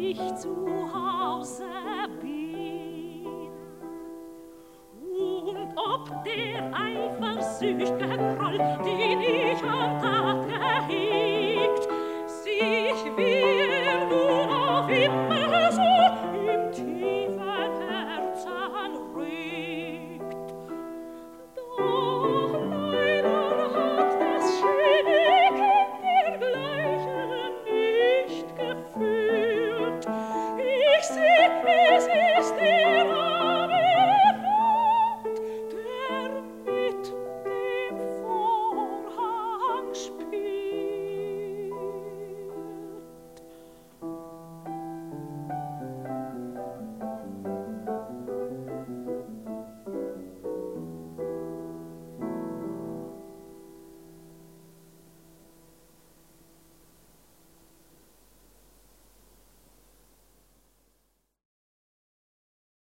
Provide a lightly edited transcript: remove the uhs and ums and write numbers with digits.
ich zu Hause bin. Und ob der eifersüchtige Groll, den ich am Tag gehegt, sich will